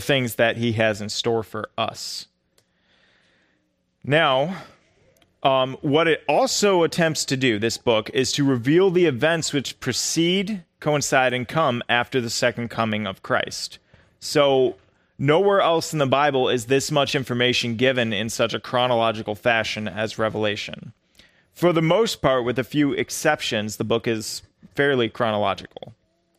things that he has in store for us. Now, what it also attempts to do, this book, is to reveal the events which precede, coincide, and come after the second coming of Christ. So nowhere else in the Bible is this much information given in such a chronological fashion as Revelation. For the most part, with a few exceptions, the book is fairly chronological.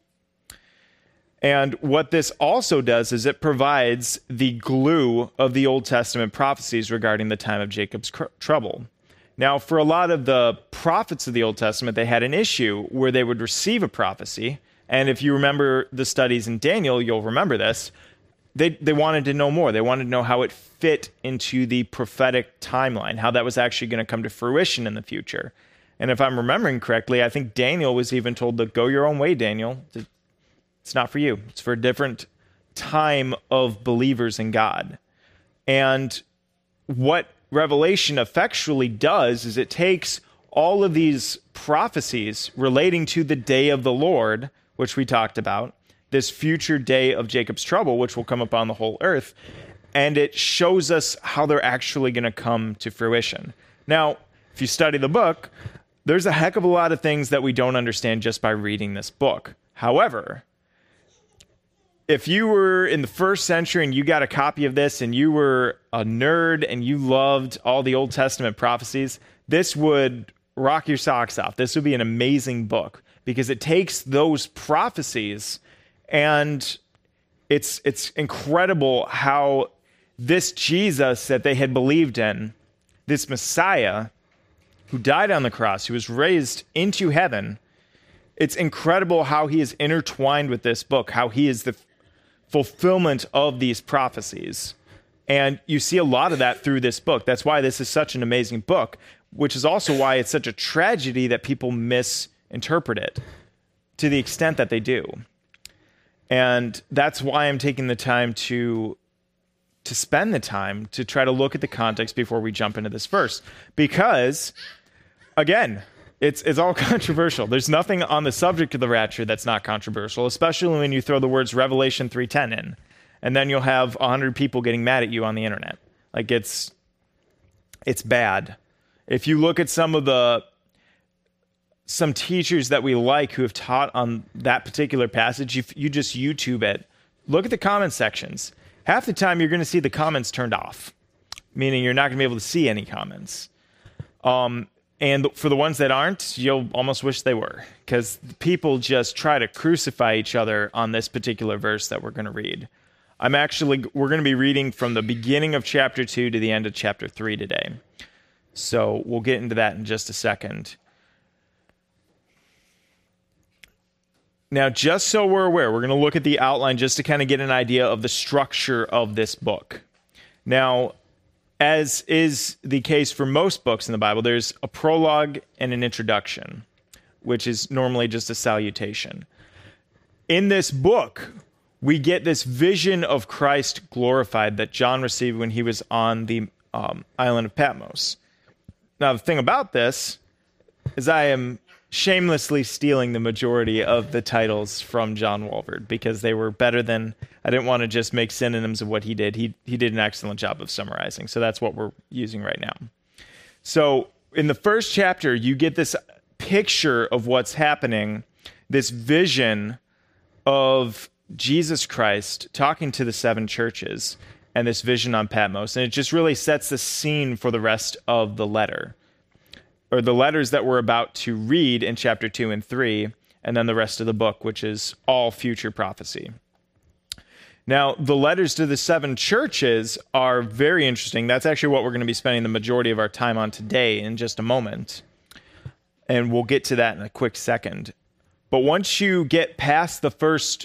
And what this also does is it provides the glue of the Old Testament prophecies regarding the time of Jacob's trouble. Now, for a lot of the prophets of the Old Testament, they had an issue where they would receive a prophecy. And if you remember the studies in Daniel, you'll remember this. They wanted to know more. They wanted to know how it fit into the prophetic timeline, how that was actually going to come to fruition in the future. And if I'm remembering correctly, I think Daniel was even told to go your own way, Daniel. It's not for you. It's for a different time of believers in God. And what Revelation effectually does is it takes all of these prophecies relating to the day of the Lord, which we talked about, this future day of Jacob's trouble, which will come upon the whole earth, and it shows us how they're actually going to come to fruition. Now, if you study the book, there's a heck of a lot of things that we don't understand just by reading this book. However, if you were in the first century and you got a copy of this and you were a nerd and you loved all the Old Testament prophecies, this would rock your socks off. This would be an amazing book because it takes those prophecies and it's incredible how this Jesus that they had believed in, this Messiah who died on the cross, who was raised into heaven, it's incredible how he is intertwined with this book, how he is the fulfillment of these prophecies. And you see a lot of that through this book. That's why this is such an amazing book, which is also why it's such a tragedy that people misinterpret it to the extent that they do. And that's why I'm taking the time to spend the time to try to look at the context before we jump into this verse. Because, again, it's all controversial. There's nothing on the subject of the rapture that's not controversial, especially when you throw the words Revelation 3:10 in. And then you'll have 100 people getting mad at you on the internet. Like, it's bad. If you look at some teachers that we like who have taught on that particular passage, if you just YouTube it, look at the comment sections. Half the time you're going to see the comments turned off, meaning you're not going to be able to see any comments. And for the ones that aren't, you'll almost wish they were, because people just try to crucify each other on this particular verse that we're going to read. We're going to be reading from the beginning of chapter 2 to the end of chapter 3 today. So we'll get into that in just a second. Now, just so we're aware, we're going to look at the outline just to kind of get an idea of the structure of this book. Now, as is the case for most books in the Bible, there's a prologue and an introduction, which is normally just a salutation. In this book, we get this vision of Christ glorified that John received when he was on the island of Patmos. Now, the thing about this is I am shamelessly stealing the majority of the titles from John Walvoord because they were better than, I didn't want to just make synonyms of what he did. He did an excellent job of summarizing. So that's what we're using right now. So in the first chapter, you get this picture of what's happening, this vision of Jesus Christ talking to the 7 churches and this vision on Patmos. And it just really sets the scene for the rest of the letter, or the letters that we're about to read in chapter 2 and 3, and then the rest of the book, which is all future prophecy. Now, the letters to the 7 churches are very interesting. That's actually what we're going to be spending the majority of our time on today in just a moment. And we'll get to that in a quick second. But once you get past the first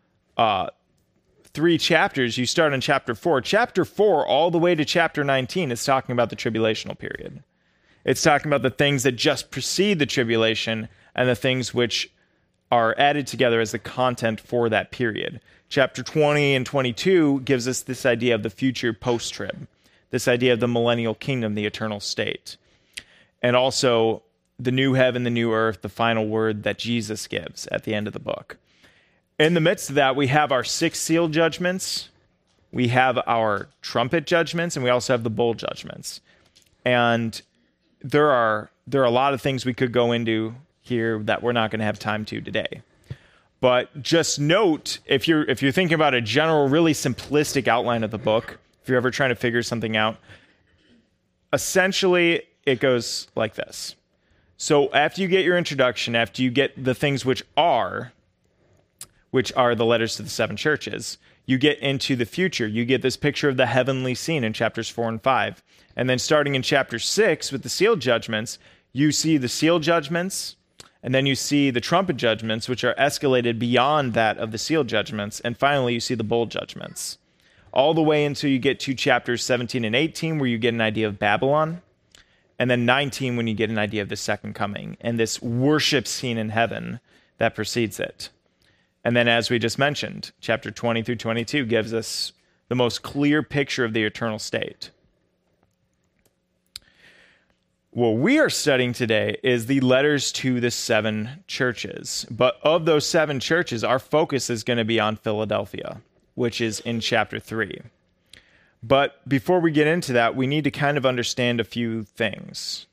3 chapters, you start in chapter 4. Chapter 4 all the way to chapter 19 is talking about the tribulational period. It's talking about the things that just precede the tribulation and the things which are added together as the content for that period. Chapter 20 and 22 gives us this idea of the future post-trib, this idea of the millennial kingdom, the eternal state, and also the new heaven, the new earth, the final word that Jesus gives at the end of the book. In the midst of that, we have our 6 seal judgments, we have our trumpet judgments, and we also have the bowl judgments. And there are a lot of things we could go into here that we're not going to have time to today. But just note, if you're thinking about a general, really simplistic outline of the book, if you're ever trying to figure something out, essentially it goes like this. So after you get your introduction, after you get the things which are the letters to the seven churches, you get into the future. You get this picture of the heavenly scene in chapters 4 and 5. And then starting in chapter 6 with the seal judgments, you see the seal judgments, and then you see the trumpet judgments, which are escalated beyond that of the seal judgments. And finally, you see the bowl judgments. All the way until you get to chapters 17 and 18, where you get an idea of Babylon. And then 19, when you get an idea of the second coming and this worship scene in heaven that precedes it. And then, as we just mentioned, chapter 20 through 22 gives us the most clear picture of the eternal state. What we are studying today is the letters to the seven churches. But of those seven churches, our focus is going to be on Philadelphia, which is in chapter 3. But before we get into that, we need to kind of understand a few things.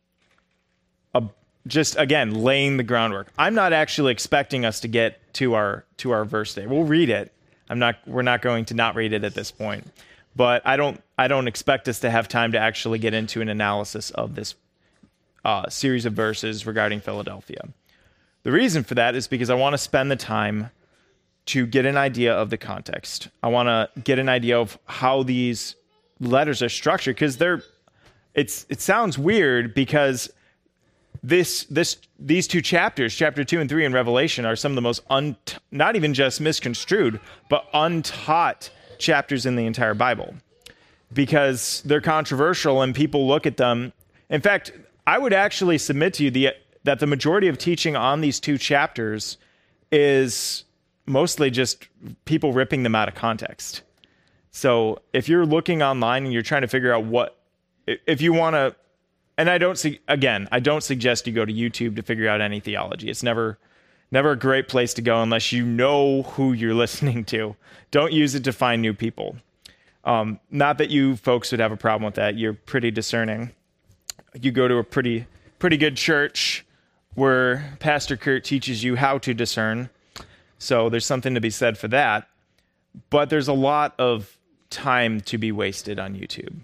Just, again, laying the groundwork. I'm not actually expecting us to get to our verse today. We'll read it. We're not going to not read it at this point. But I don't expect us to have time to actually get into an analysis of this series of verses regarding Philadelphia. The reason for that is because I want to spend the time to get an idea of the context. I want to get an idea of how these letters are structured, because it sounds weird because these two chapters, chapter 2 and 3 in Revelation, are some of the most not even just misconstrued, but untaught chapters in the entire Bible, because they're controversial and people look at them. In fact, I would actually submit to you that the majority of teaching on these two chapters is mostly just people ripping them out of context. So if you're looking online and you're trying to figure out if you want to, and I don't suggest you go to YouTube to figure out any theology. It's never a great place to go unless you know who you're listening to. Don't use it to find new people. Not that you folks would have a problem with that. You're pretty discerning. You go to a pretty good church where Pastor Kurt teaches you how to discern. So there's something to be said for that. But there's a lot of time to be wasted on YouTube.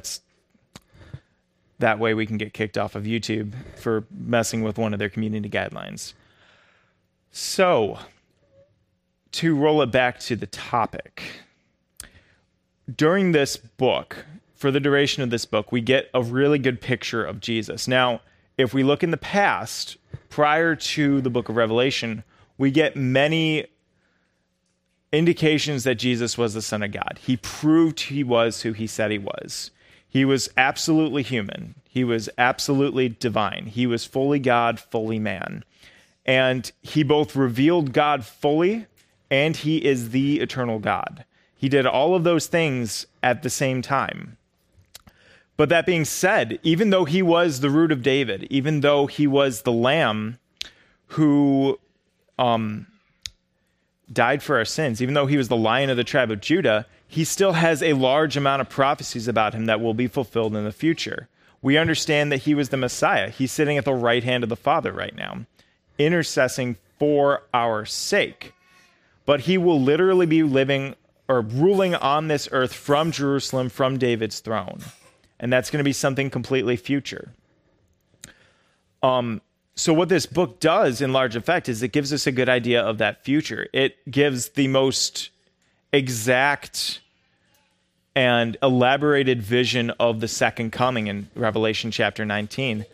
That way we can get kicked off of YouTube for messing with one of their community guidelines. So, to roll it back to the topic, during this book, for the duration of this book, we get a really good picture of Jesus. Now, if we look in the past, prior to the book of Revelation, we get many indications that Jesus was the Son of God. He proved he was who he said he was. He was absolutely human. He was absolutely divine. He was fully God, fully man. And he both revealed God fully, and he is the eternal God. He did all of those things at the same time. But that being said, even though he was the root of David, even though he was the Lamb who died for our sins, even though he was the Lion of the tribe of Judah, he still has a large amount of prophecies about him that will be fulfilled in the future. We understand that he was the Messiah. He's sitting at the right hand of the Father right now, intercessing for our sake. But he will literally be living or ruling on this earth from Jerusalem, from David's throne. And that's going to be something completely future. So what this book does in large effect is it gives us a good idea of that future. It gives the most exact and elaborated vision of the second coming in Revelation chapter 19.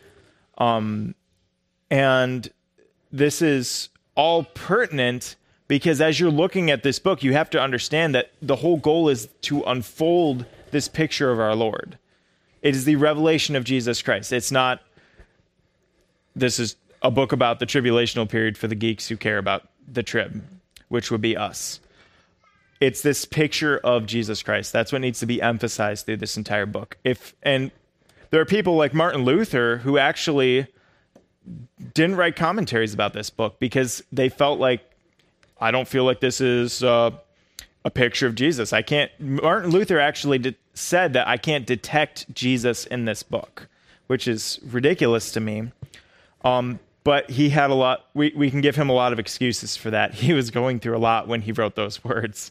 And this is all pertinent because as you're looking at this book, you have to understand that the whole goal is to unfold this picture of our Lord. It is the revelation of Jesus Christ. It's not, this is a book about the tribulational period for the geeks who care about the trib, which would be us. It's this picture of Jesus Christ. That's what needs to be emphasized through this entire book. And there are people like Martin Luther who actually didn't write commentaries about this book because they felt like, I don't feel like this is a a picture of Jesus. Martin Luther actually said that I can't detect Jesus in this book, which is ridiculous to me. But he had a lot, we can give him a lot of excuses for that. He was going through a lot when he wrote those words.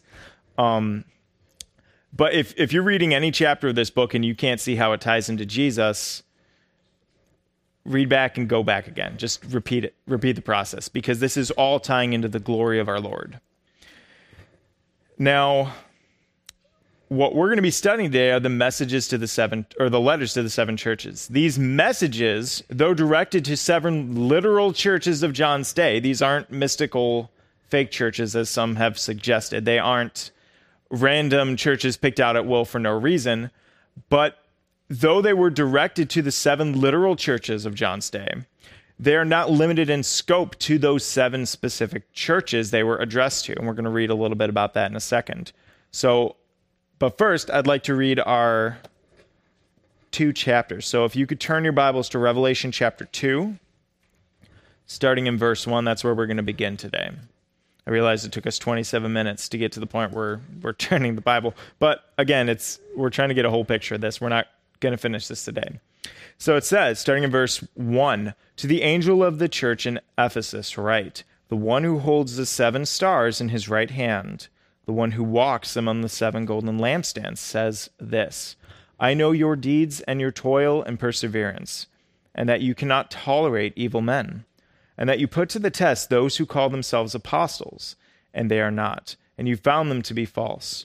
But if you're reading any chapter of this book and you can't see how it ties into Jesus, read back and go back again. Just repeat the process, because this is all tying into the glory of our Lord. Now, what we're going to be studying today are the messages to the letters to the seven churches. These messages, though directed to seven literal churches of John's day, these aren't mystical fake churches as some have suggested. They aren't random churches picked out at will for no reason. But though they were directed to the seven literal churches of John's day, they are not limited in scope to those seven specific churches they were addressed to. And we're going to read a little bit about that in a second. But first, I'd like to read our 2 chapters. So if you could turn your Bibles to Revelation chapter 2, starting in verse 1, that's where we're going to begin today. I realize it took us 27 minutes to get to the point where we're turning the Bible. But again, we're trying to get a whole picture of this. We're not going to finish this today. So it says, starting in verse 1, "To the angel of the church in Ephesus write, the one who holds the 7 stars in his right hand, the one who walks among the 7 golden lampstands, says this: I know your deeds and your toil and perseverance, and that you cannot tolerate evil men, and that you put to the test those who call themselves apostles, and they are not, and you found them to be false.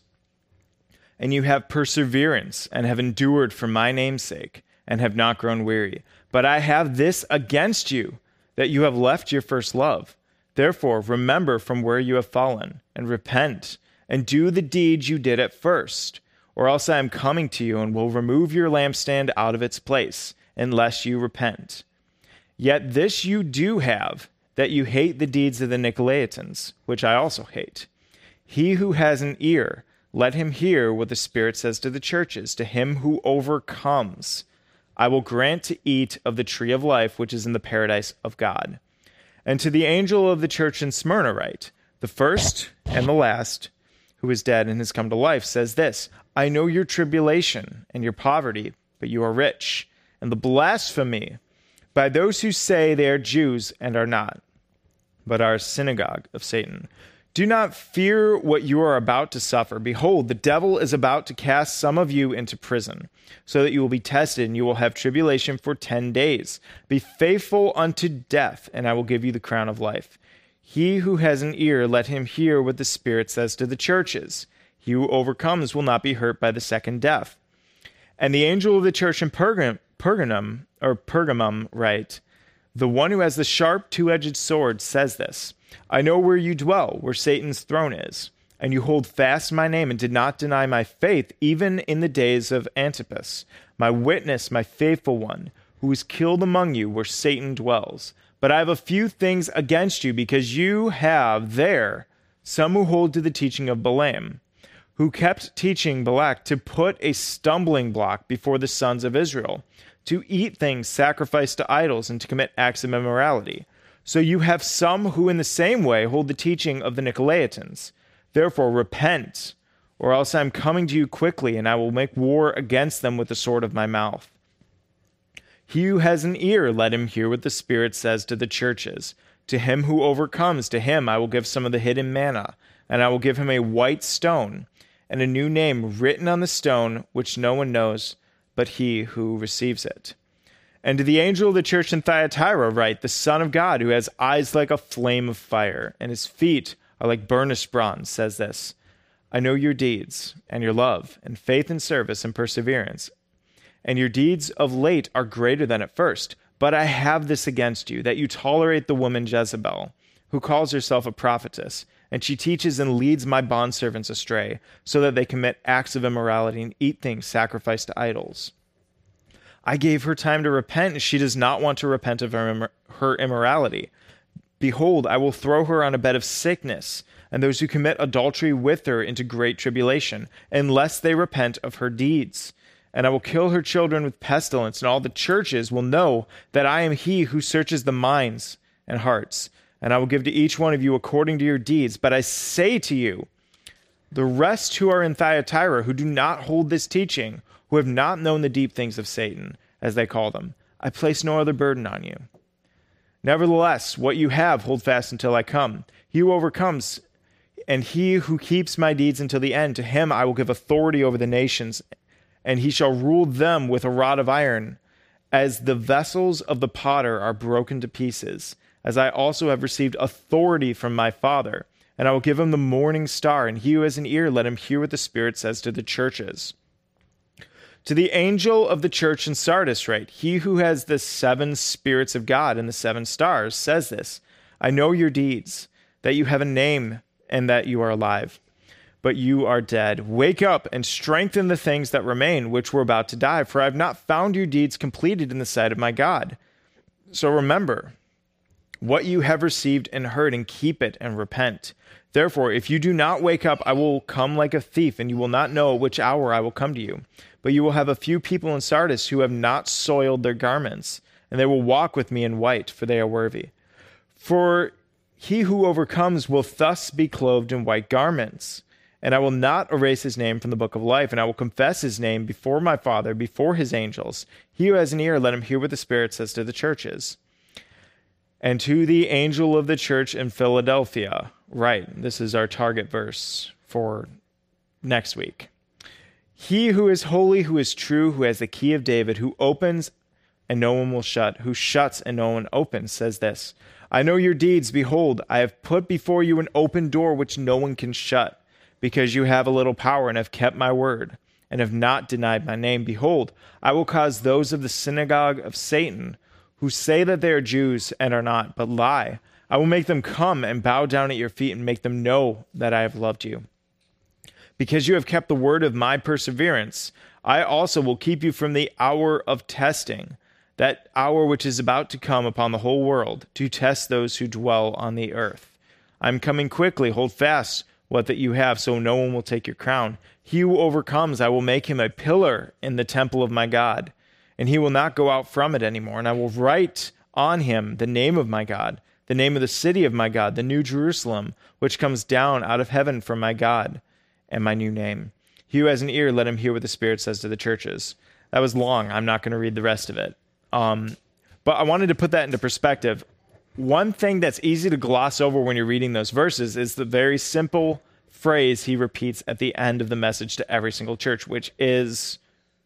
And you have perseverance, and have endured for my name's sake, and have not grown weary. But I have this against you, that you have left your first love. Therefore, remember from where you have fallen, and repent, and do the deeds you did at first. Or else I am coming to you, and will remove your lampstand out of its place, unless you repent. Yet this you do have, that you hate the deeds of the Nicolaitans, which I also hate. He who has an ear, let him hear what the Spirit says to the churches. To him who overcomes, I will grant to eat of the tree of life, which is in the paradise of God. And to the angel of the church in Smyrna write, the first and the last, who is dead and has come to life, says this: I know your tribulation and your poverty, but you are rich, and the blasphemy by those who say they are Jews and are not, but are a synagogue of Satan. Do not fear what you are about to suffer. Behold, the devil is about to cast some of you into prison, so that you will be tested, and you will have tribulation for 10 days. Be faithful unto death, and I will give you the crown of life. He who has an ear, let him hear what the Spirit says to the churches. He who overcomes will not be hurt by the second death. And the angel of the church in Pergamum write, the one who has the sharp two-edged sword says this: I know where you dwell, where Satan's throne is, and you hold fast my name and did not deny my faith, even in the days of Antipas, my witness, my faithful one, who was killed among you where Satan dwells. But I have a few things against you, because you have there some who hold to the teaching of Balaam, who kept teaching Balak to put a stumbling block before the sons of Israel, to eat things sacrificed to idols, and to commit acts of immorality. So you have some who in the same way hold the teaching of the Nicolaitans. Therefore repent, or else I am coming to you quickly, and I will make war against them with the sword of my mouth. He who has an ear, let him hear what the Spirit says to the churches. To him who overcomes, to him I will give some of the hidden manna, and I will give him a white stone, and a new name written on the stone, which no one knows but he who receives it. And to the angel of the church in Thyatira write, the Son of God, who has eyes like a flame of fire, and his feet are like burnished bronze, says this: I know your deeds, and your love, and faith and service and perseverance. And your deeds of late are greater than at first. But I have this against you, that you tolerate the woman Jezebel, who calls herself a prophetess, and she teaches and leads my bondservants astray, so that they commit acts of immorality and eat things sacrificed to idols. I gave her time to repent, and she does not want to repent of her immorality. Behold, I will throw her on a bed of sickness, and those who commit adultery with her into great tribulation, unless they repent of her deeds. And I will kill her children with pestilence, and all the churches will know that I am he who searches the minds and hearts. And I will give to each one of you according to your deeds. But I say to you The rest who are in Thyatira, who do not hold this teaching, who have not known the deep things of Satan, as they call them, I place no other burden on you. Nevertheless, what you have, hold fast until I come. He who overcomes and he who keeps my deeds until the end, to him I will give authority over the nations, and he shall rule them with a rod of iron, as the vessels of the potter are broken to pieces, as I also have received authority from my Father. And I will give him the morning star, and he who has an ear, let him hear what the Spirit says to the churches. To the angel of the church in Sardis write, he who has the 7 spirits of God and the 7 stars says this, I know your deeds, that you have a name and that you are alive, but you are dead. Wake up and strengthen the things that remain, which were about to die, for I have not found your deeds completed in the sight of my God. So remember what you have received and heard, and keep it and repent. Therefore, if you do not wake up, I will come like a thief, and you will not know which hour I will come to you. But you will have a few people in Sardis who have not soiled their garments, and they will walk with me in white, for they are worthy. For he who overcomes will thus be clothed in white garments. And I will not erase his name from the book of life, and I will confess his name before my Father, before his angels. He who has an ear, let him hear what the Spirit says to the churches. And to the angel of the church in Philadelphia, write, this is our target verse for next week. He who is holy, who is true, who has the key of David, who opens and no one will shut, who shuts and no one opens, says this, I know your deeds. Behold, I have put before you an open door which no one can shut, because you have a little power and have kept my word and have not denied my name. Behold, I will cause those of the synagogue of Satan, who say that they are Jews and are not, but lie. I will make them come and bow down at your feet and make them know that I have loved you. Because you have kept the word of my perseverance, I also will keep you from the hour of testing, that hour which is about to come upon the whole world, to test those who dwell on the earth. I am coming quickly. Hold fast what that you have, so no one will take your crown. He who overcomes, I will make him a pillar in the temple of my God, and he will not go out from it anymore. And I will write on him the name of my God, the name of the city of my God, the new Jerusalem, which comes down out of heaven from my God, and my new name. He who has an ear, let him hear what the Spirit says to the churches. That was long. I'm not going to read the rest of it. But I wanted to put that into perspective. One thing that's easy to gloss over when you're reading those verses is the very simple phrase he repeats at the end of the message to every single church, which is,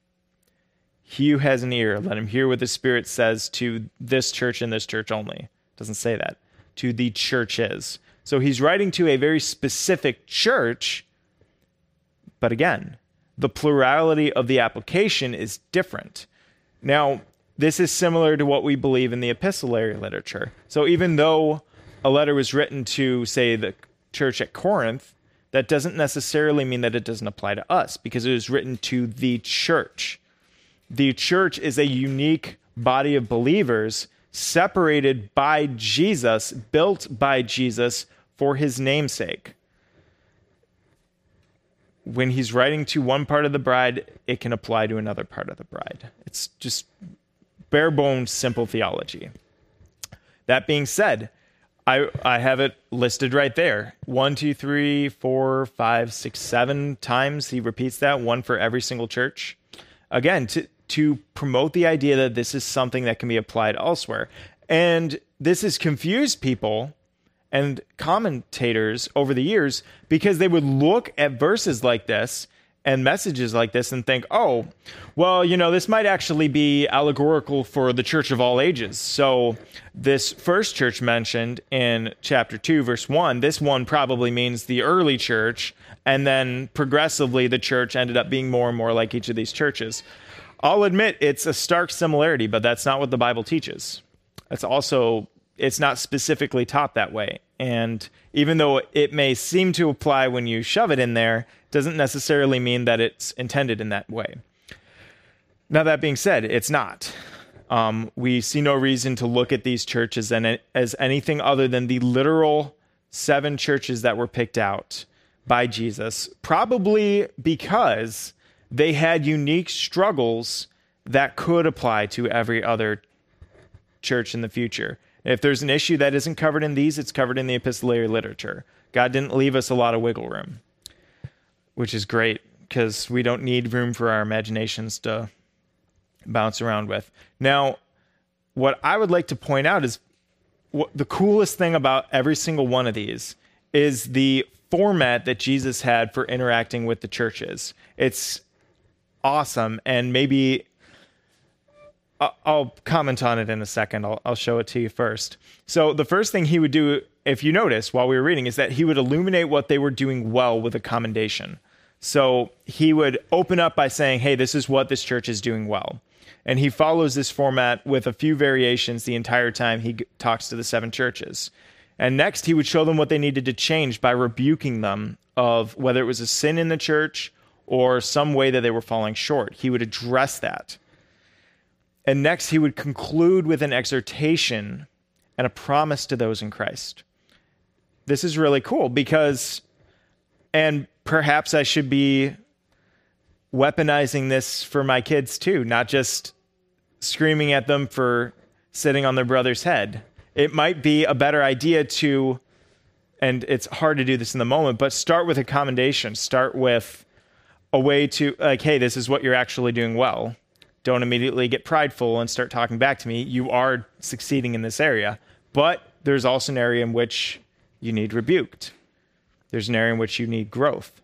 he who has an ear, let him hear what the Spirit says to this church and this church only. It doesn't say that. To the churches. So he's writing to a very specific church, but again, the plurality of the application is different. Now, this is similar to what we believe in the epistolary literature. So even though a letter was written to, say, the church at Corinth, that doesn't necessarily mean that it doesn't apply to us, because it was written to the church. The church is a unique body of believers separated by Jesus, built by Jesus for his namesake. When he's writing to one part of the bride, it can apply to another part of the bride. It's just bare bones, simple theology. That being said, I have it listed right there. 1, 2, 3, 4, 5, 6, 7 times he repeats that, one for every single church. Again, to promote the idea that this is something that can be applied elsewhere. And this has confused people and commentators over the years, because they would look at verses like this and messages like this and think, oh, well, this might actually be allegorical for the church of all ages. So this first church mentioned in chapter 2, verse 1, this one probably means the early church, and then progressively the church ended up being more and more like each of these churches. I'll admit it's a stark similarity, but that's not what the Bible teaches. It's not specifically taught that way. And even though it may seem to apply when you shove it in there, doesn't necessarily mean that it's intended in that way. Now, that being said, it's not. We see no reason to look at these churches as anything other than the literal 7 churches that were picked out by Jesus, probably because they had unique struggles that could apply to every other church in the future. If there's an issue that isn't covered in these, it's covered in the epistolary literature. God didn't leave us a lot of wiggle room. which is great because we don't need room for our imaginations to bounce around with. Now, what I would like to point out is the coolest thing about every single one of these is the format that Jesus had for interacting with the churches. It's awesome, and maybe I'll comment on it in a second. I'll show it to you first. So the first thing he would do, if you notice while we were reading, is that he would illuminate what they were doing well with a commendation. So he would open up by saying, hey, this is what this church is doing well. And he follows this format with a few variations the entire time he talks to the 7 churches. And next, he would show them what they needed to change by rebuking them of whether it was a sin in the church or some way that they were falling short. He would address that. And next, he would conclude with an exhortation and a promise to those in Christ. This is really cool because, and perhaps I should be weaponizing this for my kids too, not just screaming at them for sitting on their brother's head. It might be a better idea to, and it's hard to do this in the moment, but start with a commendation. Start with a way to, like, hey, this is what you're actually doing well. Don't immediately get prideful and start talking back to me. You are succeeding in this area, but there's also an area in which you need rebuked. There's an area in which you need growth.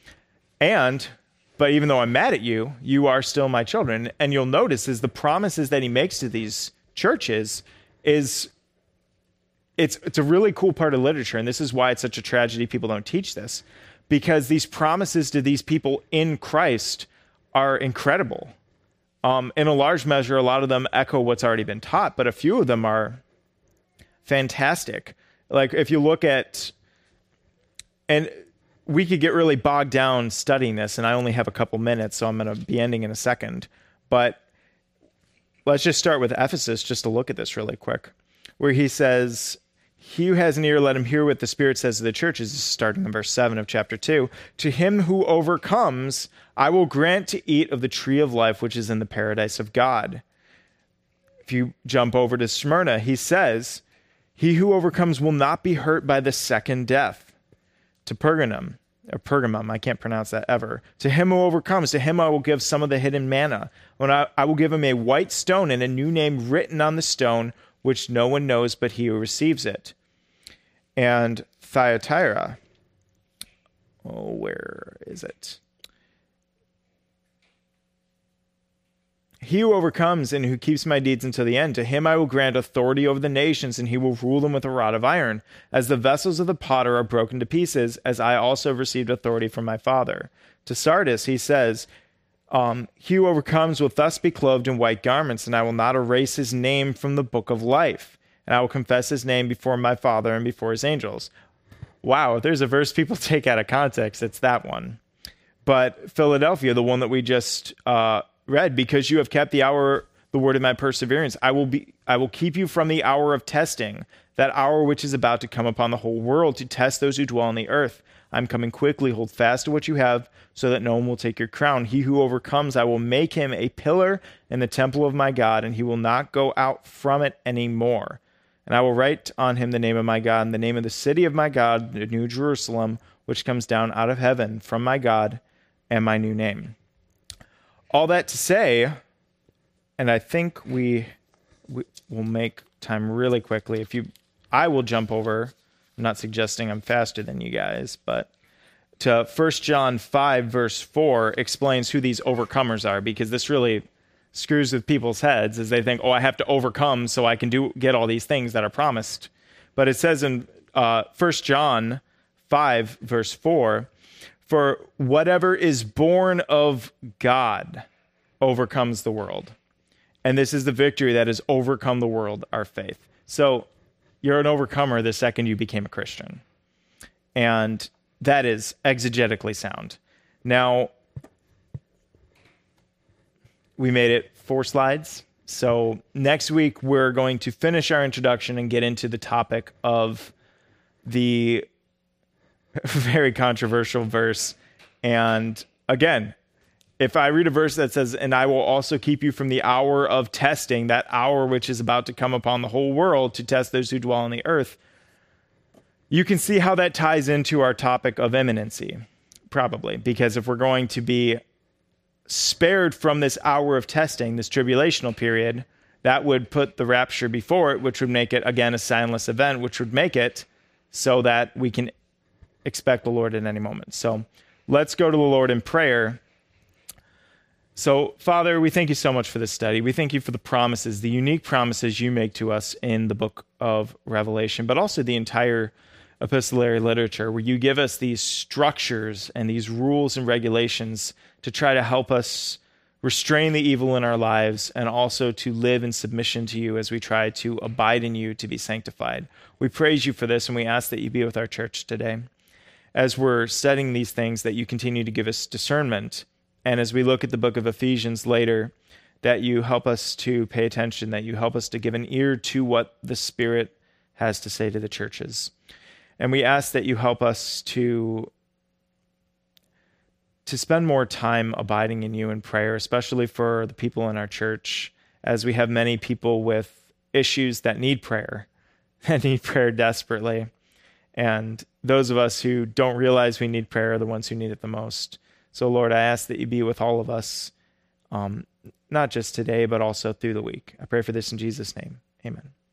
But even though I'm mad at you, you are still my children. And you'll notice is the promises that he makes to these churches is, it's a really cool part of literature. And this is why it's such a tragedy people don't teach this, because these promises to these people in Christ are incredible. In a large measure, a lot of them echo what's already been taught, but a few of them are fantastic. Like if you look at, and we could get really bogged down studying this, and I only have a couple minutes, so I'm going to be ending in a second. But let's just start with Ephesus, just to look at this really quick, where he says, he who has an ear, let him hear what the Spirit says to the churches, starting in verse 7 of chapter 2. To him who overcomes, I will grant to eat of the tree of life, which is in the paradise of God. If you jump over to Smyrna, he says, he who overcomes will not be hurt by the second death. To Pergamum, I can't pronounce that ever. To him who overcomes, to him I will give some of the hidden manna. When I will give him a white stone and a new name written on the stone, which no one knows but he who receives it. And Thyatira, where is it? He who overcomes and who keeps my deeds until the end, to him I will grant authority over the nations, and he will rule them with a rod of iron. As the vessels of the potter are broken to pieces, as I also have received authority from my Father. To Sardis he says, he who overcomes will thus be clothed in white garments, and I will not erase his name from the book of life. And I will confess his name before my Father and before his angels. Wow, if there's a verse people take out of context, it's that one. But Philadelphia, the one that we just read, because you have kept the word of my perseverance, I will keep you from the hour of testing, that hour which is about to come upon the whole world to test those who dwell on the earth. I'm coming quickly. Hold fast to what you have, so that no one will take your crown. He who overcomes, I will make him a pillar in the temple of my God, and he will not go out from it any more. And I will write on him the name of my God, and the name of the city of my God, the New Jerusalem, which comes down out of heaven from my God, and my new name. All that to say, and I think we will make time really quickly. I will jump over. I'm not suggesting I'm faster than you guys, but to 1 John 5, verse 4 explains who these overcomers are, because this really screws with people's heads as they think, I have to overcome so I can get all these things that are promised. But it says in 1 John 5, verse 4, for whatever is born of God overcomes the world. And this is the victory that has overcome the world, our faith. So you're an overcomer the second you became a Christian. And that is exegetically sound. Now, we made it 4 slides. So next week, we're going to finish our introduction and get into the topic of the very controversial verse. And again, if I read a verse that says, and I will also keep you from the hour of testing, that hour which is about to come upon the whole world to test those who dwell on the earth, you can see how that ties into our topic of imminency. probably, because if we're going to be spared from this hour of testing, this tribulational period, that would put the rapture before it, which would make it, again, a signless event, which would make it so that we can expect the Lord at any moment. So let's go to the Lord in prayer. So, Father, we thank you so much for this study. We thank you for the promises, the unique promises you make to us in the book of Revelation, but also the entire epistolary literature, where you give us these structures and these rules and regulations to try to help us restrain the evil in our lives and also to live in submission to you as we try to abide in you to be sanctified. We praise you for this, and we ask that you be with our church today. As we're studying these things, that you continue to give us discernment. And as we look at the book of Ephesians later, that you help us to pay attention, that you help us to give an ear to what the Spirit has to say to the churches. And we ask that you help us to spend more time abiding in you in prayer, especially for the people in our church, as we have many people with issues that need prayer, and need prayer desperately. And those of us who don't realize we need prayer are the ones who need it the most. So, Lord, I ask that you be with all of us, not just today, but also through the week. I pray for this in Jesus' name. Amen.